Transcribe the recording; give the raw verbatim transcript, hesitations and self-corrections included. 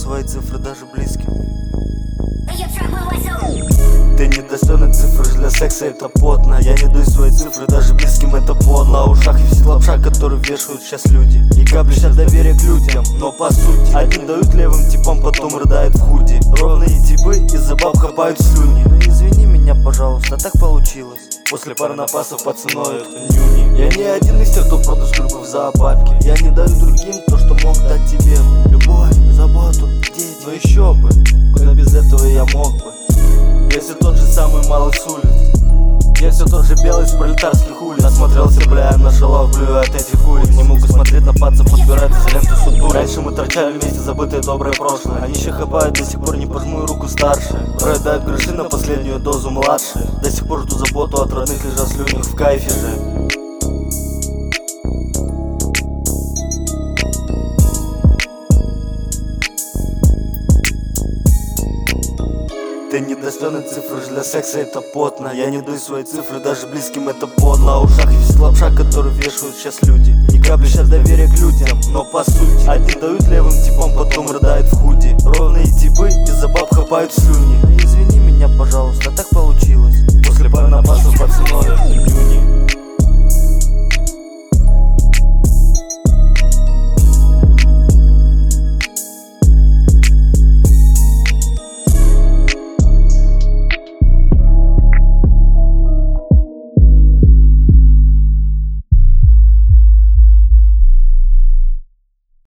свои цифры даже близким. Ты недостойна цифры для секса, это потно. Я не даю свои цифры даже близким, это подло. На ушах и висит лапша, которую вешают сейчас люди. И капли сейчас доверия к людям, но по сути одни дают левым типам, потом рыдают в худи. Ровные типы из-за баб хапают слюни. Ну извини меня, пожалуйста, так получилось. После пары напасов пацаноют нюни. Я не один из тех, кто продаст любовь в зоопарке. Я не даю другим то, что мог дать тебе. Любовь, заботу, дети. Но еще бы, куда без этого я мог бы. Я все тот же самый малый с улиц. Я все тот же белый с пролетарских улиц. Насмотрелся, бля, на шалав, блюю от этих улиц. Не могу смотреть на пацев, подбирать за ленту суту. Раньше мы торчали вместе забытое доброе прошлое. Они еще хапают, до сих пор не пожму руку старшие. Проедают гроши на последнюю дозу младшие. До сих пор жду заботу от родных, лежа в слюнях в кайфе же. Ты недостойна цифры для секса, это потно. Я не даю свои цифры даже близким, это подло. На ушах висит лапша, которую вешают сейчас люди. Ни капли сейчас доверия к людям, но по сути одни дают левым типам, потом рыдают в худи. Ровные типы из-за баб хапают слюни. Ну извини меня, пожалуйста, так получилось.